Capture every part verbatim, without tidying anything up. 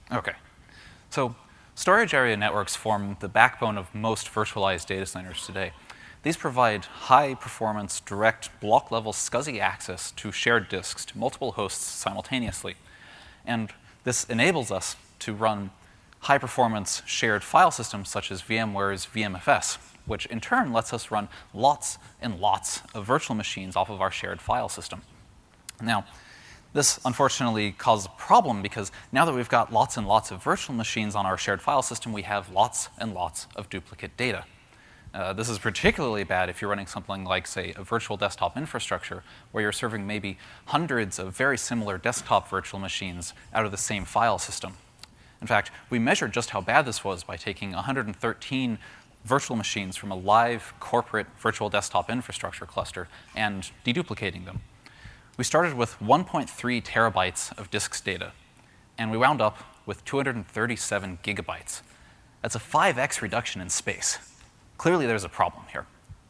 Okay. So storage area networks form the backbone of most virtualized data centers today. These provide high-performance, direct, block-level SCSI access to shared disks to multiple hosts simultaneously. And this enables us to run high-performance shared file systems such as VMware's V M F S, which in turn lets us run lots and lots of virtual machines off of our shared file system. Now, this unfortunately causes a problem because now that we've got lots and lots of virtual machines on our shared file system, we have lots and lots of duplicate data. Uh, this is particularly bad if you're running something like, say, a virtual desktop infrastructure where you're serving maybe hundreds of very similar desktop virtual machines out of the same file system. In fact, we measured just how bad this was by taking one hundred thirteen virtual machines from a live corporate virtual desktop infrastructure cluster and deduplicating them. We started with one point three terabytes of disks data, and we wound up with two hundred thirty-seven gigabytes. That's a five x reduction in space. Clearly, there's a problem here.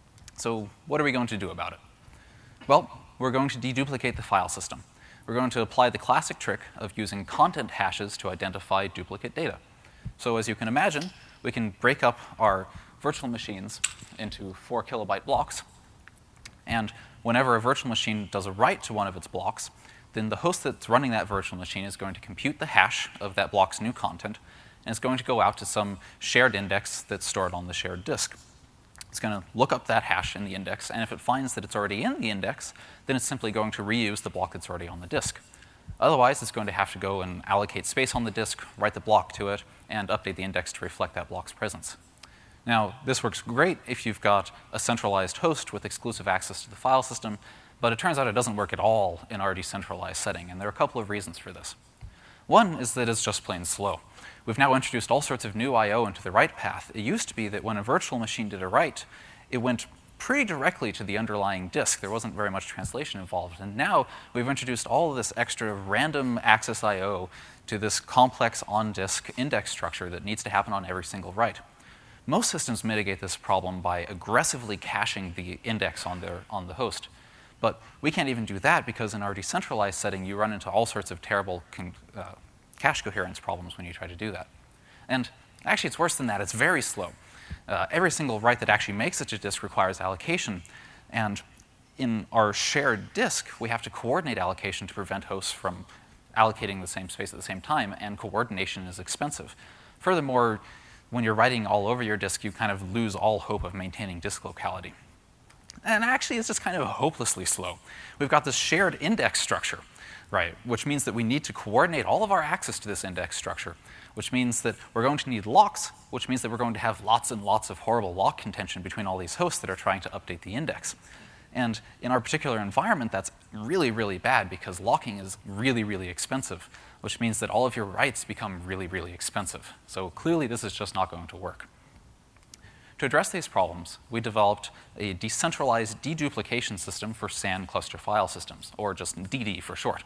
So what are we going to do about it? Well, we're going to deduplicate the file system. We're going to apply the classic trick of using content hashes to identify duplicate data. So as you can imagine, we can break up our virtual machines into four kilobyte blocks. And whenever a virtual machine does a write to one of its blocks, then the host that's running that virtual machine is going to compute the hash of that block's new content, and it's going to go out to some shared index that's stored on the shared disk. It's going to look up that hash in the index, and if it finds that it's already in the index, then it's simply going to reuse the block that's already on the disk. Otherwise, it's going to have to go and allocate space on the disk, write the block to it, and update the index to reflect that block's presence. Now, this works great if you've got a centralized host with exclusive access to the file system, but it turns out it doesn't work at all in our decentralized setting, and there are a couple of reasons for this. One is that it's just plain slow. We've now introduced all sorts of new I O into the write path. It used to be that when a virtual machine did a write, it went pretty directly to the underlying disk. There wasn't very much translation involved. And now we've introduced all of this extra random access I O to this complex on-disk index structure that needs to happen on every single write. Most systems mitigate this problem by aggressively caching the index on, their, on the host. But we can't even do that because in our decentralized setting, you run into all sorts of terrible con- uh, cache coherence problems when you try to do that. And actually, it's worse than that. It's very slow. Uh, every single write that actually makes it to disk requires allocation. And in our shared disk, we have to coordinate allocation to prevent hosts from allocating the same space at the same time, and coordination is expensive. Furthermore, when you're writing all over your disk, you kind of lose all hope of maintaining disk locality. And actually, it's just kind of hopelessly slow. We've got this shared index structure, right, which means that we need to coordinate all of our access to this index structure, which means that we're going to need locks, which means that we're going to have lots and lots of horrible lock contention between all these hosts that are trying to update the index. And in our particular environment, that's really, really bad because locking is really, really expensive, which means that all of your writes become really, really expensive. So clearly, this is just not going to work. To address these problems, we developed a decentralized deduplication system for S A N cluster file systems, or just D D for short.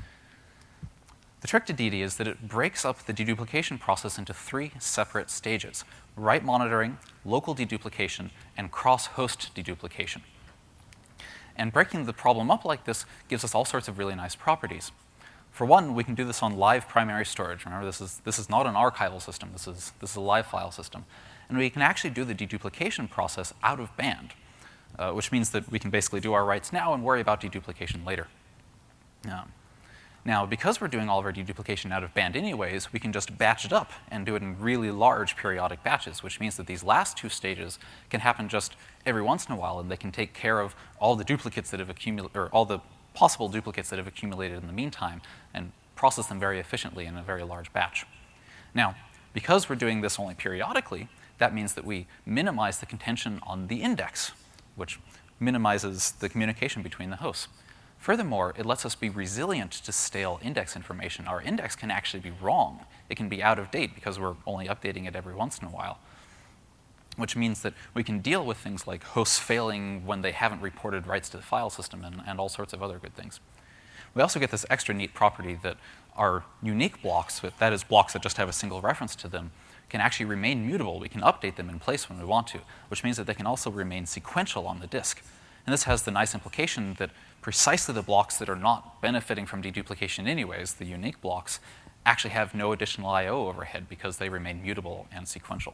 The trick to D D is that it breaks up the deduplication process into three separate stages: write monitoring, local deduplication, and cross-host deduplication. And breaking the problem up like this gives us all sorts of really nice properties. For one, we can do this on live primary storage. Remember, this is, this is not an archival system. This is, this is a live file system. And we can actually do the deduplication process out of band, uh, which means that we can basically do our writes now and worry about deduplication later. Um, now, because we're doing all of our deduplication out of band anyways, we can just batch it up and do it in really large periodic batches, which means that these last two stages can happen just every once in a while, and they can take care of all the duplicates that have accumulated, or all the possible duplicates that have accumulated in the meantime, and process them very efficiently in a very large batch. Now, because we're doing this only periodically, that means that we minimize the contention on the index, which minimizes the communication between the hosts. Furthermore, it lets us be resilient to stale index information. Our index can actually be wrong. It can be out of date because we're only updating it every once in a while, which means that we can deal with things like hosts failing when they haven't reported writes to the file system and, and all sorts of other good things. We also get this extra neat property that our unique blocks, that is blocks that just have a single reference to them, can actually remain mutable. We can update them in place when we want to, which means that they can also remain sequential on the disk. And this has the nice implication that precisely the blocks that are not benefiting from deduplication anyways, the unique blocks, actually have no additional I O overhead because they remain mutable and sequential.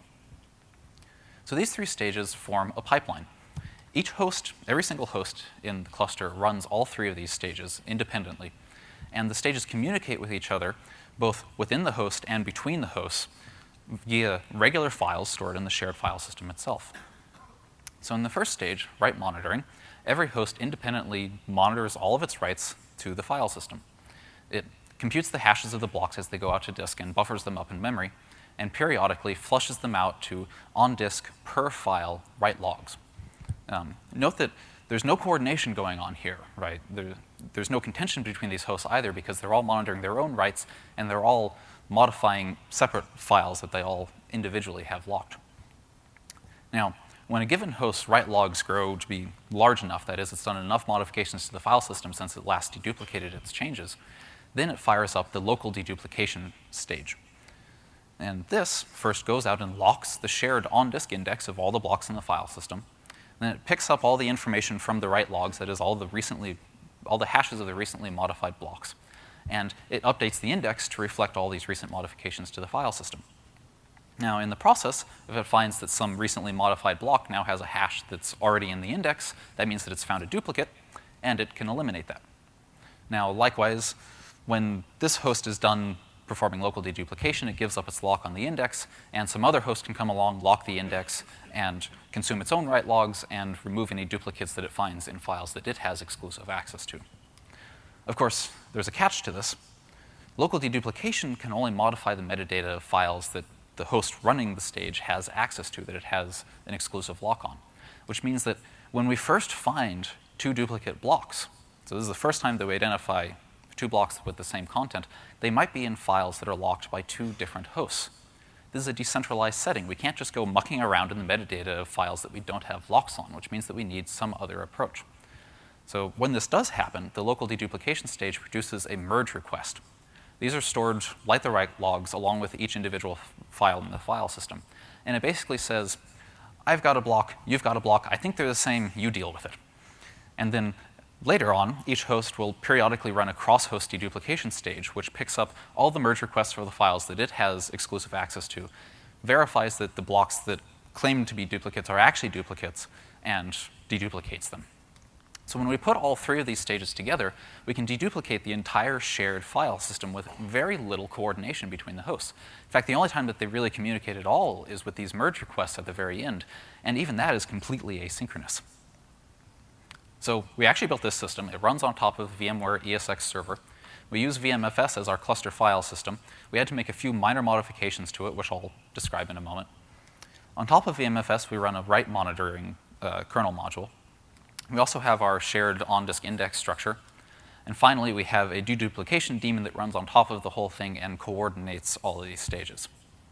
So these three stages form a pipeline. Each host, every single host in the cluster runs all three of these stages independently, and the stages communicate with each other both within the host and between the hosts via regular files stored in the shared file system itself. So in the first stage, write monitoring, every host independently monitors all of its writes to the file system. It computes the hashes of the blocks as they go out to disk and buffers them up in memory, and periodically flushes them out to on-disk per file write logs. Um, note that there's no coordination going on here, right? There, there's no contention between these hosts either because they're all monitoring their own writes and they're all modifying separate files that they all individually have locked. Now, when a given host's write logs grow to be large enough, that is, it's done enough modifications to the file system since it last deduplicated its changes, then it fires up the local deduplication stage. And this first goes out and locks the shared on-disk index of all the blocks in the file system. Then it picks up all the information from the write logs, that is, all the recently, all the hashes of the recently modified blocks. And it updates the index to reflect all these recent modifications to the file system. Now, in the process, if it finds that some recently modified block now has a hash that's already in the index, that means that it's found a duplicate, and it can eliminate that. Now, likewise, when this host is done performing local deduplication, it gives up its lock on the index, and some other host can come along, lock the index, and consume its own write logs and remove any duplicates that it finds in files that it has exclusive access to. Of course, there's a catch to this. Local deduplication can only modify the metadata of files that the host running the stage has access to, that it has an exclusive lock on, which means that when we first find two duplicate blocks, so this is the first time that we identify two blocks with the same content, they might be in files that are locked by two different hosts. This is a decentralized setting. We can't just go mucking around in the metadata of files that we don't have locks on, which means that we need some other approach. So when this does happen, the local deduplication stage produces a merge request. These are stored like the write logs along with each individual f- file in the file system. And it basically says, I've got a block, you've got a block, I think they're the same, you deal with it. And then later on, each host will periodically run a cross-host deduplication stage, which picks up all the merge requests for the files that it has exclusive access to, verifies that the blocks that claim to be duplicates are actually duplicates, and deduplicates them. So when we put all three of these stages together, we can deduplicate the entire shared file system with very little coordination between the hosts. In fact, the only time that they really communicate at all is with these merge requests at the very end, and even that is completely asynchronous. So we actually built this system. It runs on top of VMware E S X Server. We use V M F S as our cluster file system. We had to make a few minor modifications to it, which I'll describe in a moment. On top of V M F S, we run a write monitoring uh, kernel module. We also have our shared on-disk index structure. And finally, we have a deduplication daemon that runs on top of the whole thing and coordinates all of these stages.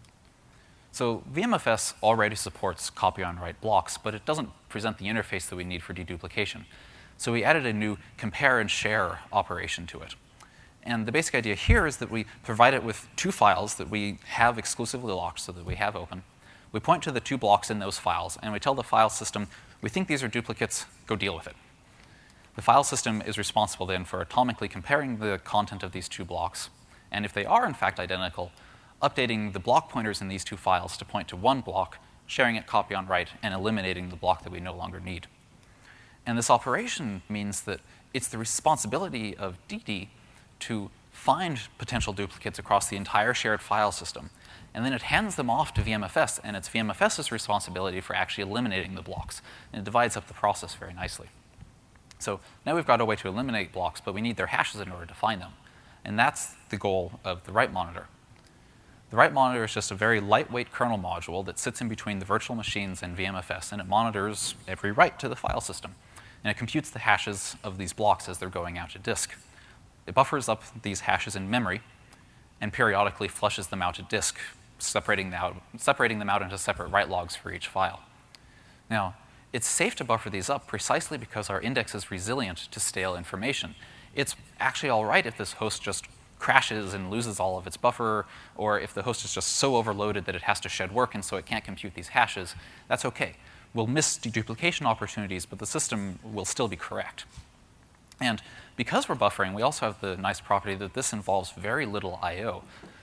So V M F S already supports copy on write blocks, but it doesn't present the interface that we need for deduplication. So we added a new compare and share operation to it. And the basic idea here is that we provide it with two files that we have exclusively locked so that we have open. We point to the two blocks in those files, and we tell the file system, we think these are duplicates, go deal with it. The file system is responsible then for atomically comparing the content of these two blocks, and if they are in fact identical, updating the block pointers in these two files to point to one block, sharing it copy on write, and eliminating the block that we no longer need. And this operation means that it's the responsibility of D D to find potential duplicates across the entire shared file system, and then it hands them off to V M F S, and it's V M F S's responsibility for actually eliminating the blocks. And it divides up the process very nicely. So now we've got a way to eliminate blocks, but we need their hashes in order to find them. And that's the goal of the write monitor. The write monitor is just a very lightweight kernel module that sits in between the virtual machines and V M F S, and it monitors every write to the file system. And it computes the hashes of these blocks as they're going out to disk. It buffers up these hashes in memory and periodically flushes them out to disk, separating them out, separating them out into separate write logs for each file. Now, it's safe to buffer these up precisely because our index is resilient to stale information. It's actually all right if this host just crashes and loses all of its buffer, or if the host is just so overloaded that it has to shed work and so it can't compute these hashes. That's okay. We'll miss deduplication opportunities, but the system will still be correct. And because we're buffering, we also have the nice property that this involves very little I O.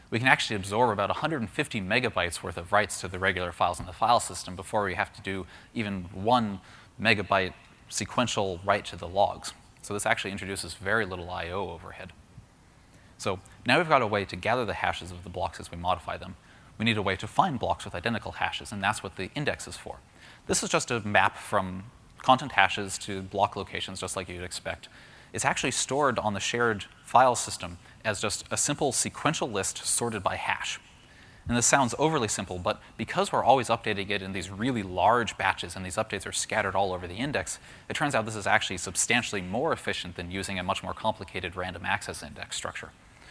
we can actually absorb about one hundred fifty megabytes worth of writes to the regular files in the file system before we have to do even one megabyte sequential write to the logs. So this actually introduces very little I O overhead. So now we've got a way to gather the hashes of the blocks as we modify them. We need a way to find blocks with identical hashes, and that's what the index is for. This is just a map from content hashes to block locations, just like you'd expect. It's actually stored on the shared file system as just a simple sequential list sorted by hash. And this sounds overly simple, but because we're always updating it in these really large batches and these updates are scattered all over the index, it turns out this is actually substantially more efficient than using a much more complicated random access index structure.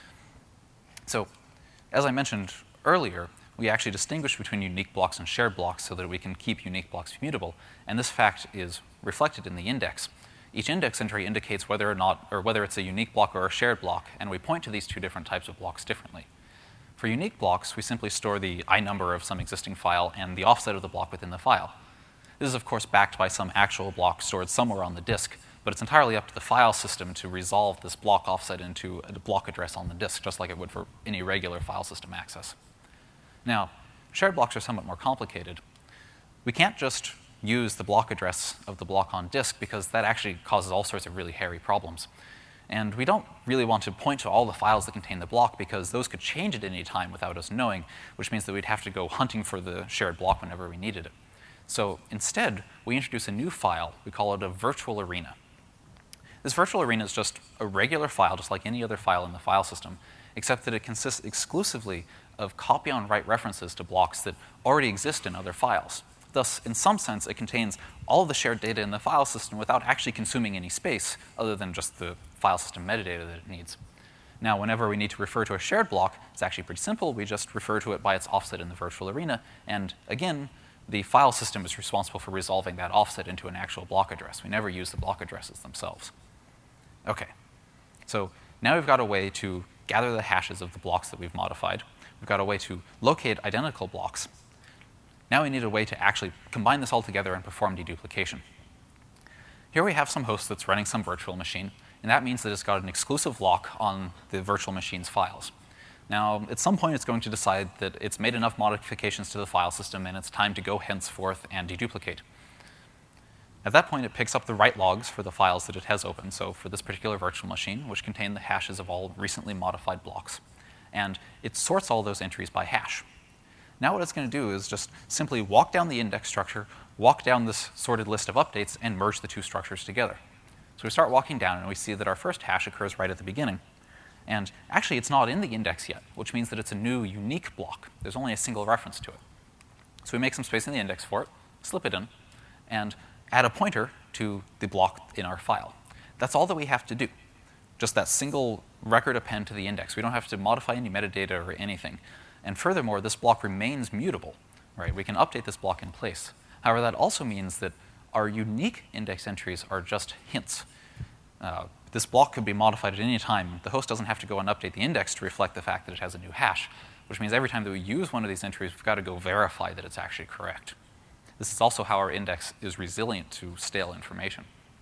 So, as I mentioned earlier, we actually distinguish between unique blocks and shared blocks so that we can keep unique blocks immutable, and this fact is reflected in the index. Each index entry indicates whether or not, or whether it's a unique block or a shared block, and we point to these two different types of blocks differently. For unique blocks, we simply store the I number of some existing file and the offset of the block within the file. This is, of course, backed by some actual block stored somewhere on the disk, but it's entirely up to the file system to resolve this block offset into a block address on the disk, just like it would for any regular file system access. Now, shared blocks are somewhat more complicated. We can't just use the block address of the block on disk because that actually causes all sorts of really hairy problems. And we don't really want to point to all the files that contain the block because those could change at any time without us knowing, which means that we'd have to go hunting for the shared block whenever we needed it. So instead, we introduce a new file. We call it a virtual arena. This virtual arena is just a regular file, just like any other file in the file system, except that it consists exclusively of copy-on-write references to blocks that already exist in other files. Thus, in some sense, it contains all of the shared data in the file system without actually consuming any space other than just the file system metadata that it needs. Now, whenever we need to refer to a shared block, it's actually pretty simple. We just refer to it by its offset in the virtual arena. And again, the file system is responsible for resolving that offset into an actual block address. We never use the block addresses themselves. OK. So now we've got a way to gather the hashes of the blocks that we've modified. We've got a way to locate identical blocks. Now we need a way to actually combine this all together and perform deduplication. Here we have some host that's running some virtual machine, and that means that it's got an exclusive lock on the virtual machine's files. Now, at some point, it's going to decide that it's made enough modifications to the file system and it's time to go henceforth and deduplicate. At that point, it picks up the write logs for the files that it has open, so for this particular virtual machine, which contain the hashes of all recently modified blocks. And it sorts all those entries by hash. Now what it's going to do is just simply walk down the index structure, walk down this sorted list of updates, and merge the two structures together. So we start walking down, and we see that our first hash occurs right at the beginning. And actually, it's not in the index yet, which means that it's a new, unique block. There's only a single reference to it. So we make some space in the index for it, slip it in, and add a pointer to the block in our file. That's all that we have to do. Just that single record append to the index. We don't have to modify any metadata or anything. And furthermore, this block remains mutable. Right? We can update this block in place. However, that also means that our unique index entries are just hints. Uh, this block could be modified at any time. The host doesn't have to go and update the index to reflect the fact that it has a new hash, which means every time that we use one of these entries, we've got to go verify that it's actually correct. This is also how our index is resilient to stale information.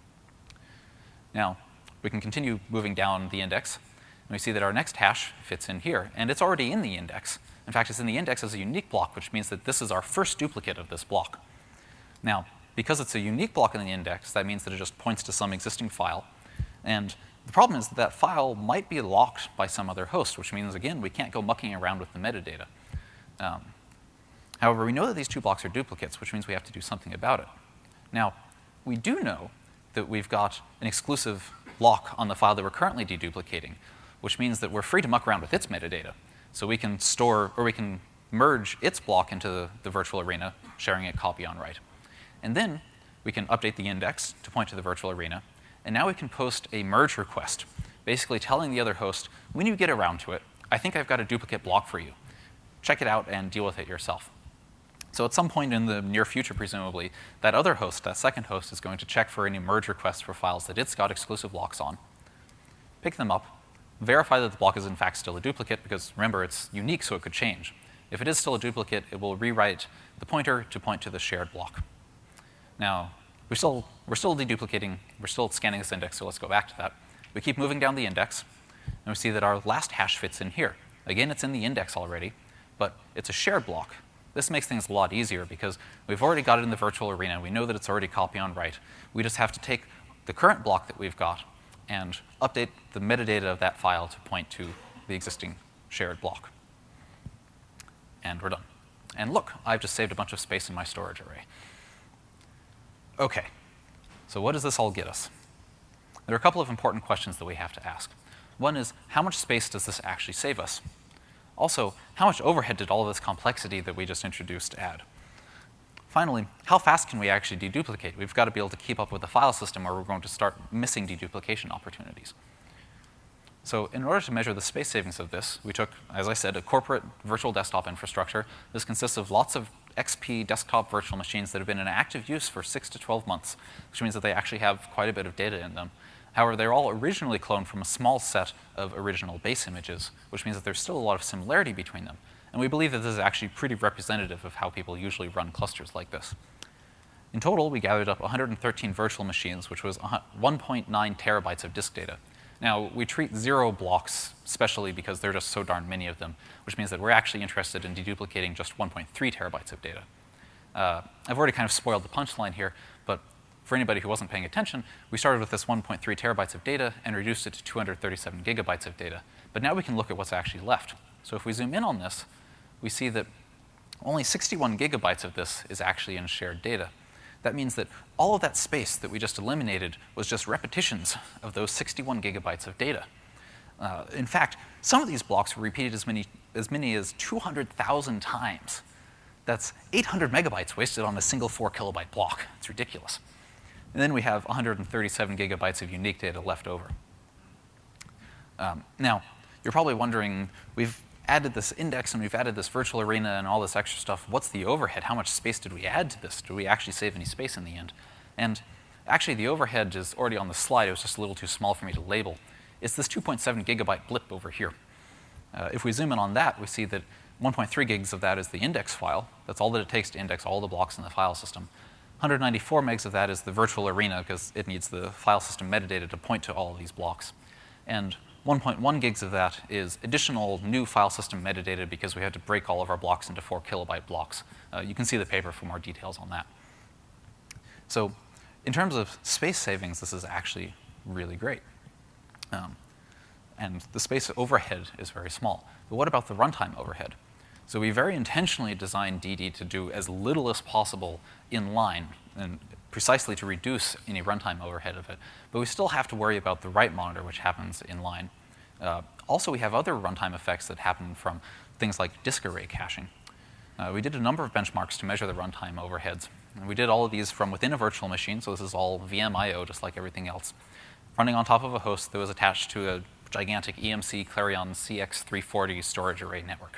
Now, we can continue moving down the index, and we see that our next hash fits in here, and it's already in the index. In fact, it's in the index as a unique block, which means that this is our first duplicate of this block. Now, because it's a unique block in the index, that means that it just points to some existing file. And the problem is that that file might be locked by some other host, which means, again, we can't go mucking around with the metadata. Um, however, we know that these two blocks are duplicates, which means we have to do something about it. Now, we do know that we've got an exclusive lock on the file that we're currently deduplicating, which means that we're free to muck around with its metadata. So we can store, or we can merge its block into the, the virtual arena, sharing it copy on write. And then we can update the index to point to the virtual arena. And now we can post a merge request, basically telling the other host, when you get around to it, I think I've got a duplicate block for you. Check it out and deal with it yourself. So at some point in the near future, presumably, that other host, that second host, is going to check for any merge requests for files that it's got exclusive locks on, pick them up, verify that the block is in fact still a duplicate, because remember, it's unique, so it could change. If it is still a duplicate, it will rewrite the pointer to point to the shared block. Now, we're still, we're still deduplicating, we're still scanning this index, so let's go back to that. We keep moving down the index, and we see that our last hash fits in here. Again, it's in the index already, but it's a shared block. This makes things a lot easier because we've already got it in the virtual arena. We know that it's already copy on write. We just have to take the current block that we've got and update the metadata of that file to point to the existing shared block. And we're done. And look, I've just saved a bunch of space in my storage array. OK, so what does this all get us? There are a couple of important questions that we have to ask. One is, how much space does this actually save us? Also, how much overhead did all of this complexity that we just introduced add? Finally, how fast can we actually deduplicate? We've got to be able to keep up with the file system or we're going to start missing deduplication opportunities. So in order to measure the space savings of this, we took, as I said, a corporate virtual desktop infrastructure. This consists of lots of X P desktop virtual machines that have been in active use for six to twelve months, which means that they actually have quite a bit of data in them. However, they're all originally cloned from a small set of original base images, which means that there's still a lot of similarity between them. And we believe that this is actually pretty representative of how people usually run clusters like this. In total, we gathered up one hundred thirteen virtual machines, which was one point nine terabytes of disk data. Now, we treat zero blocks specially because there are just so darn many of them, which means that we're actually interested in deduplicating just one point three terabytes of data. Uh, I've already kind of spoiled the punchline here, but for anybody who wasn't paying attention, we started with this one point three terabytes of data and reduced it to two hundred thirty-seven gigabytes of data. But now we can look at what's actually left. So if we zoom in on this, we see that only sixty-one gigabytes of this is actually in shared data. That means that all of that space that we just eliminated was just repetitions of those sixty-one gigabytes of data. Uh, in fact, some of these blocks were repeated as many as, many as two hundred thousand times. That's eight hundred megabytes wasted on a single four kilobyte block. It's ridiculous. And then we have one hundred thirty-seven gigabytes of unique data left over. Um, now, you're probably wondering, we've added this index and we've added this virtual arena and all this extra stuff. What's the overhead? How much space did we add to this? Did we actually save any space in the end? And actually, the overhead is already on the slide. It was just a little too small for me to label. It's this two point seven gigabyte blip over here. Uh, if we zoom in on that, we see that one point three gigs of that is the index file. That's all that it takes to index all the blocks in the file system. one hundred ninety-four megs of that is the virtual arena because it needs the file system metadata to point to all of these blocks. And one point one gigs of that is additional new file system metadata because we had to break all of our blocks into four kilobyte blocks. Uh, you can see the paper for more details on that. So in terms of space savings, this is actually really great. Um, and the space overhead is very small. But what about the runtime overhead? So we very intentionally designed D D to do as little as possible in line, and precisely to reduce any runtime overhead of it. But we still have to worry about the write monitor, which happens in line. Uh, also, we have other runtime effects that happen from things like disk array caching. Uh, we did a number of benchmarks to measure the runtime overheads. And we did all of these from within a virtual machine, so this is all V M I O, just like everything else. Running on top of a host that was attached to a gigantic E M C Clarion C X three forty storage array network.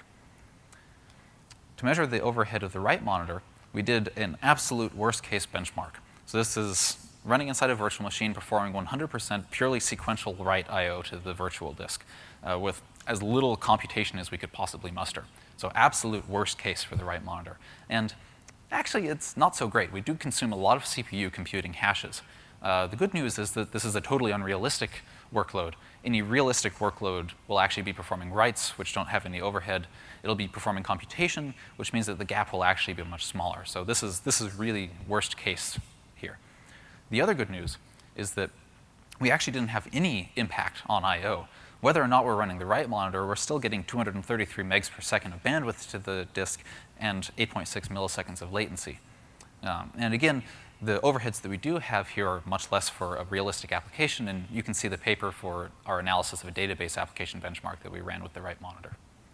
To measure the overhead of the write monitor, we did an absolute worst-case benchmark. So this is running inside a virtual machine, performing one hundred percent purely sequential write I O to the virtual disk uh, with as little computation as we could possibly muster. So absolute worst case for the write monitor. And actually, it's not so great. We do consume a lot of C P U computing hashes. Uh, the good news is that this is a totally unrealistic workload. Any realistic workload will actually be performing writes, which don't have any overhead. It'll be performing computation, which means that the gap will actually be much smaller. So this is, this is really worst case here. The other good news is that we actually didn't have any impact on I O. Whether or not we're running the write monitor, we're still getting two hundred thirty-three megs per second of bandwidth to the disk and eight point six milliseconds of latency. Um, and again, the overheads that we do have here are much less for a realistic application, and you can see the paper for our analysis of a database application benchmark that we ran with the write monitor.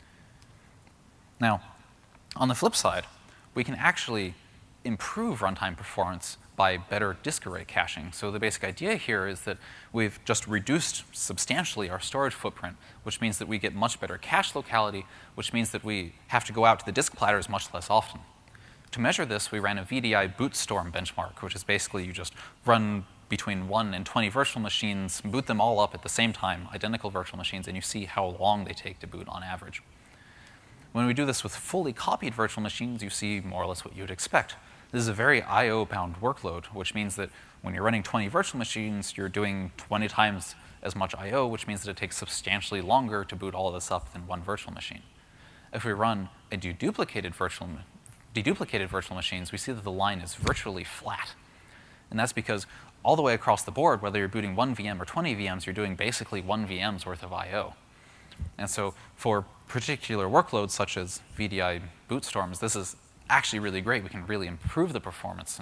Now, on the flip side, we can actually improve runtime performance by better disk array caching. So the basic idea here is that we've just reduced substantially our storage footprint, which means that we get much better cache locality, which means that we have to go out to the disk platters much less often. To measure this, we ran a V D I bootstorm benchmark, which is basically you just run between one and twenty virtual machines, boot them all up at the same time, identical virtual machines, and you see how long they take to boot on average. When we do this with fully copied virtual machines, you see more or less what you'd expect. This is a very I O-bound workload, which means that when you're running twenty virtual machines, you're doing twenty times as much I O, which means that it takes substantially longer to boot all of this up than one virtual machine. If we run a deduplicated virtual, deduplicated virtual machines, we see that the line is virtually flat. And that's because all the way across the board, whether you're booting one V M or twenty V Ms, you're doing basically one V M's worth of I O. And so for particular workloads such as V D I boot storms, this is actually really great. We can really improve the performance.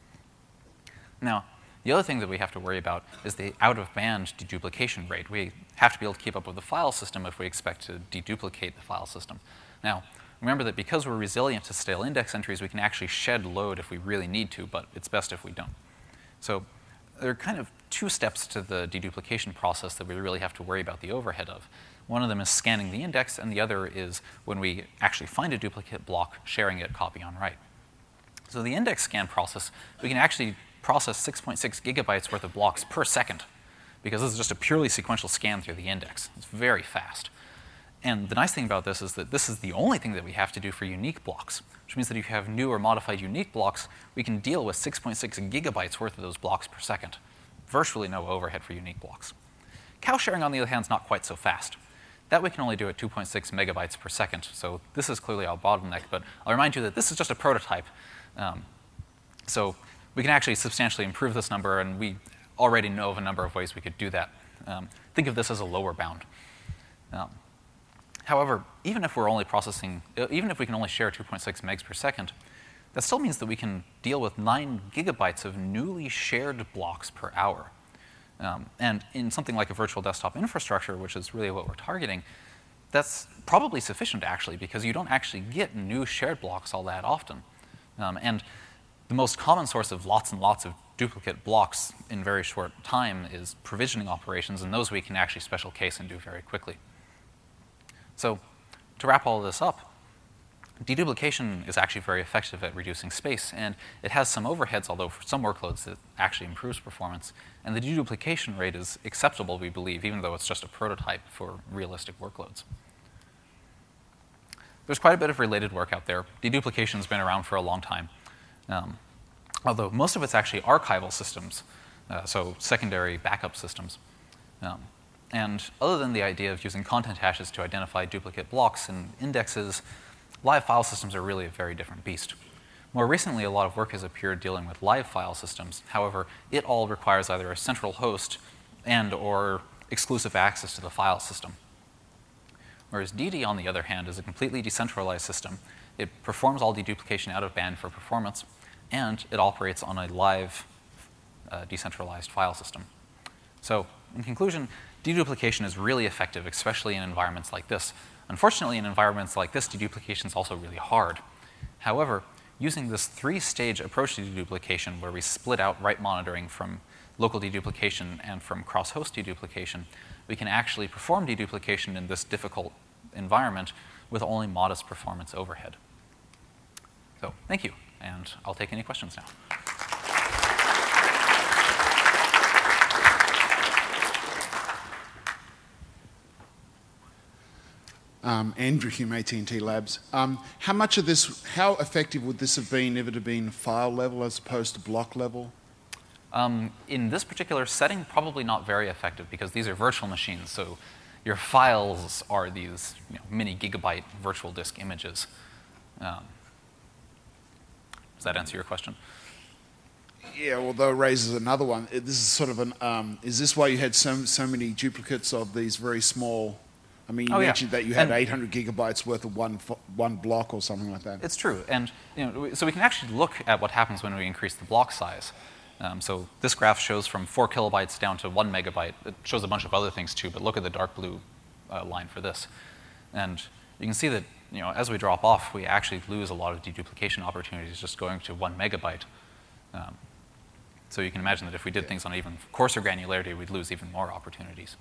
Now, the other thing that we have to worry about is the out-of-band deduplication rate. We have to be able to keep up with the file system if we expect to deduplicate the file system. Now, remember that because we're resilient to stale index entries, we can actually shed load if we really need to, but it's best if we don't. So there are kind of two steps to the deduplication process that we really have to worry about the overhead of. One of them is scanning the index, and the other is when we actually find a duplicate block, sharing it copy on write. So the index scan process, we can actually process six point six gigabytes worth of blocks per second, because this is just a purely sequential scan through the index. It's very fast. And the nice thing about this is that this is the only thing that we have to do for unique blocks, which means that if you have new or modified unique blocks, we can deal with six point six gigabytes worth of those blocks per second. Virtually no overhead for unique blocks. Cow sharing, on the other hand, is not quite so fast. That we can only do at two point six megabytes per second, so this is clearly our bottleneck, but I'll remind you that this is just a prototype. Um, so we can actually substantially improve this number, and we already know of a number of ways we could do that. Um, think of this as a lower bound. Um, however, even if we're only processing, even if we can only share two point six megs per second, that still means that we can deal with nine gigabytes of newly shared blocks per hour. Um, and in something like a virtual desktop infrastructure, which is really what we're targeting, that's probably sufficient, actually, because you don't actually get new shared blocks all that often. Um, and the most common source of lots and lots of duplicate blocks in very short time is provisioning operations, and those we can actually special case and do very quickly. So to wrap all of this up, deduplication is actually very effective at reducing space, and it has some overheads, although for some workloads it actually improves performance. And the deduplication rate is acceptable, we believe, even though it's just a prototype for realistic workloads. There's quite a bit of related work out there. Deduplication has been around for a long time, um, although most of it's actually archival systems, uh, so secondary backup systems. Um, and other than the idea of using content hashes to identify duplicate blocks and indexes, live file systems are really a very different beast. More recently, a lot of work has appeared dealing with live file systems. However, it all requires either a central host and or exclusive access to the file system. Whereas D D, on the other hand, is a completely decentralized system. It performs all deduplication out of band for performance, and it operates on a live uh, decentralized file system. So, in conclusion, deduplication is really effective, especially in environments like this. Unfortunately, in environments like this, deduplication is also really hard. However, using this three-stage approach to deduplication, where we split out write monitoring from local deduplication and from cross-host deduplication, we can actually perform deduplication in this difficult environment with only modest performance overhead. So, thank you, and I'll take any questions now. Um, Andrew Hume, A T and T Labs. Um, how much of this, how effective would this have been if it had been file level as opposed to block level? Um, in this particular setting, probably not very effective, because these are virtual machines. So your files are these you know, mini gigabyte virtual disk images. Um, does that answer your question? Yeah, although it raises another one. This is sort of an, um, is this why you had so, so many duplicates of these very small, I mean, you oh, mentioned yeah. that you had and eight hundred gigabytes worth of one, one block or something like that. It's true. And you know, so we can actually look at what happens when we increase the block size. Um, so this graph shows from four kilobytes down to one megabyte. It shows a bunch of other things too, but look at the dark blue uh, line for this. And you can see that you know, as we drop off, we actually lose a lot of deduplication opportunities just going to one megabyte. Um, so you can imagine that if we did things on even coarser granularity, we'd lose even more opportunities.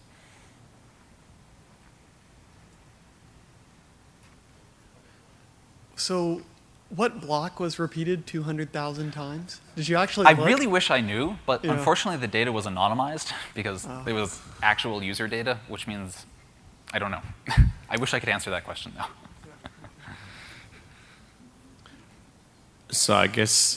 So what block was repeated two hundred thousand times? Did you actually I look? really wish I knew, but Yeah. unfortunately the data was anonymized because Oh. it was actual user data, which means I don't know. I wish I could answer that question though. So I guess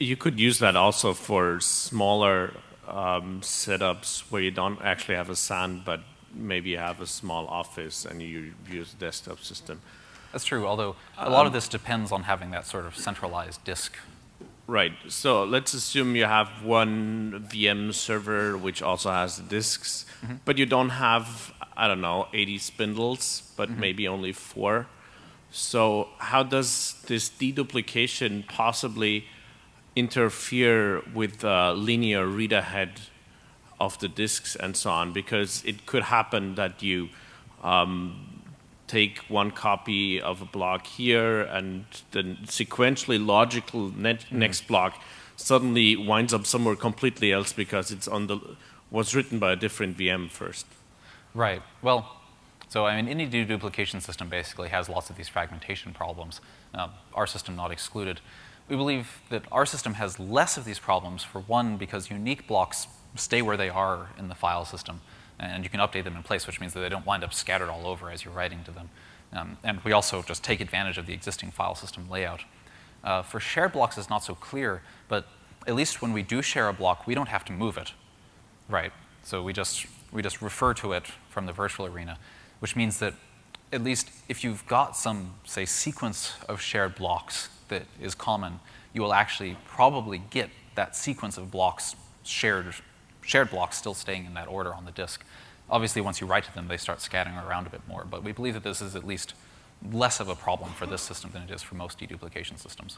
You could use that also for smaller um, setups where you don't actually have a S A N, but maybe you have a small office and you use a desktop system. That's true, although a lot um, of this depends on having that sort of centralized disk. Right. So let's assume you have one V M server which also has the disks, mm-hmm. but you don't have, I don't know, eighty spindles, but mm-hmm. maybe only four. So how does this deduplication possibly interfere with uh, linear read ahead of the disks and so on? Because it could happen that you um, take one copy of a block here and the sequentially logical net mm-hmm. next block suddenly winds up somewhere completely else because it's on the was written by a different V M first. Right. Well, so I mean, any deduplication system basically has lots of these fragmentation problems, uh, our system not excluded. We believe that our system has less of these problems, for one, because unique blocks stay where they are in the file system, and you can update them in place, which means that they don't wind up scattered all over as you're writing to them. Um, and we also just take advantage of the existing file system layout. Uh, for shared blocks, it's not so clear, but at least when we do share a block, we don't have to move it, right? So we just, we just refer to it from the virtual arena, which means that at least if you've got some, say, sequence of shared blocks that is common, you will actually probably get that sequence of blocks, shared, shared blocks still staying in that order on the disk. Obviously, once you write to them, they start scattering around a bit more, but we believe that this is at least less of a problem for this system than it is for most deduplication systems.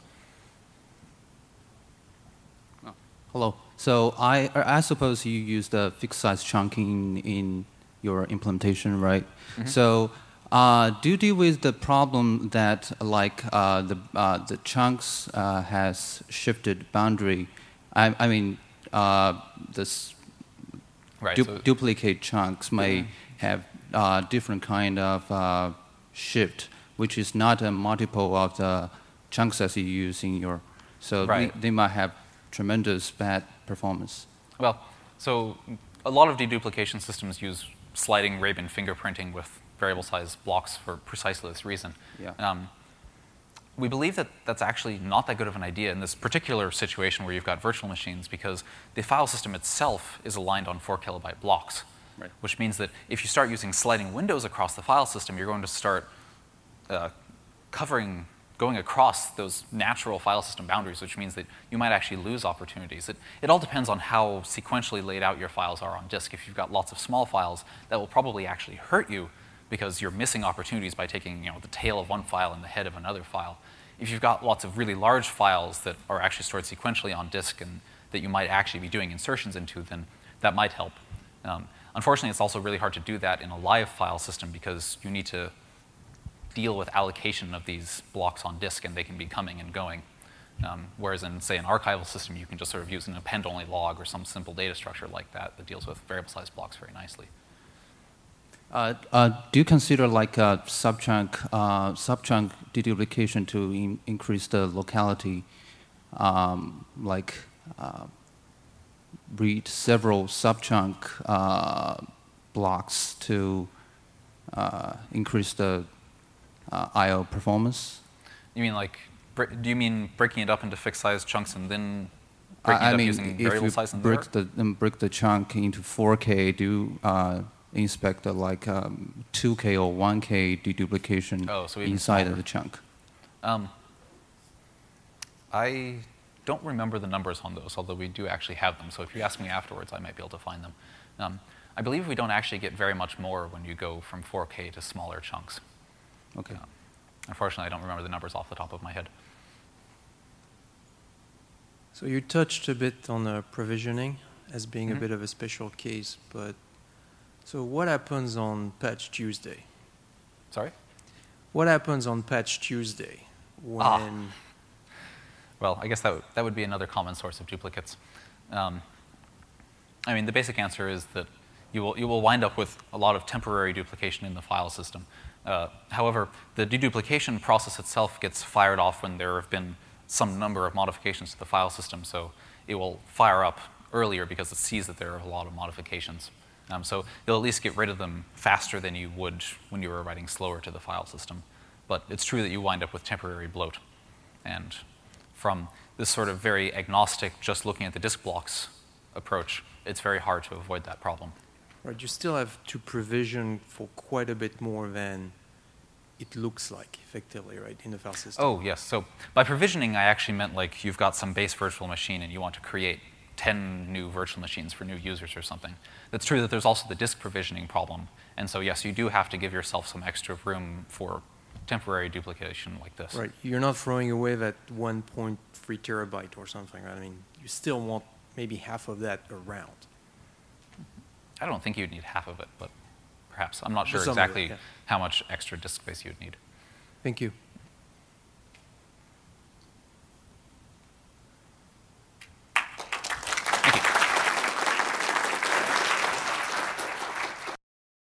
Hello. So I, I suppose you use the fixed size chunking in your implementation, right? Mm-hmm. So uh, do you deal with the problem that like uh, the uh, the chunks uh, has shifted boundary? I, I mean, uh, this right, du so duplicate chunks may mm-hmm. have uh, different kind of uh, shift, which is not a multiple of the chunks as you use in your. So right. they, they might have tremendous bad performance. Well, so a lot of deduplication systems use sliding Rabin fingerprinting with variable size blocks for precisely this reason. Yeah. Um, we believe that that's actually not that good of an idea in this particular situation where you've got virtual machines, because the file system itself is aligned on four kilobyte blocks, right. which means that if you start using sliding windows across the file system, you're going to start uh, covering going across those natural file system boundaries, which means that you might actually lose opportunities. It, it all depends on how sequentially laid out your files are on disk. If you've got lots of small files, that will probably actually hurt you because you're missing opportunities by taking, you know, the tail of one file and the head of another file. If you've got lots of really large files that are actually stored sequentially on disk and that you might actually be doing insertions into, then that might help. Um, unfortunately, it's also really hard to do that in a live file system because you need to deal with allocation of these blocks on disk, and they can be coming and going. Um, whereas in, say, an archival system, you can just sort of use an append-only log or some simple data structure like that that deals with variable-sized blocks very nicely. Uh, uh, do you consider like a subchunk, uh, subchunk deduplication to in increase the locality, um, like uh, read several subchunk uh, blocks to uh, increase the Uh, I O performance? You mean like, do you mean breaking it up into fixed size chunks and then breaking I, it I up mean, using variable if you size and break the, um, break the chunk into four K, do you uh, inspect the, like um, two K or one K deduplication oh, so inside smaller. of the chunk? Um, I don't remember the numbers on those, although we do actually have them. So if you ask me afterwards, I might be able to find them. Um, I believe we don't actually get very much more when you go from four K to smaller chunks. Okay. Uh, unfortunately, I don't remember the numbers off the top of my head. So you touched a bit on uh, provisioning as being mm-hmm. a bit of a special case, but so what happens on Patch Tuesday? Sorry? What happens on Patch Tuesday when? Ah. Well, I guess that, w that would be another common source of duplicates. Um, I mean, the basic answer is that you will, you will wind up with a lot of temporary duplication in the file system. Uh, however, the deduplication process itself gets fired off when there have been some number of modifications to the file system, so it will fire up earlier because it sees that there are a lot of modifications. Um, so you'll at least get rid of them faster than you would when you were writing slower to the file system. But it's true that you wind up with temporary bloat. And from this sort of very agnostic, just looking at the disk blocks approach, it's very hard to avoid that problem. Right, you still have to provision for quite a bit more than it looks like, effectively, right, in the file system. Oh, yes. So by provisioning, I actually meant like you've got some base virtual machine and you want to create ten new virtual machines for new users or something. It's true that there's also the disk provisioning problem. And so, yes, you do have to give yourself some extra room for temporary duplication like this. Right, you're not throwing away that one point three terabyte or something, right? I mean, you still want maybe half of that around. I don't think you'd need half of it, but perhaps. I'm not sure Some of it, exactly yeah. how much extra disk space you'd need. Thank you.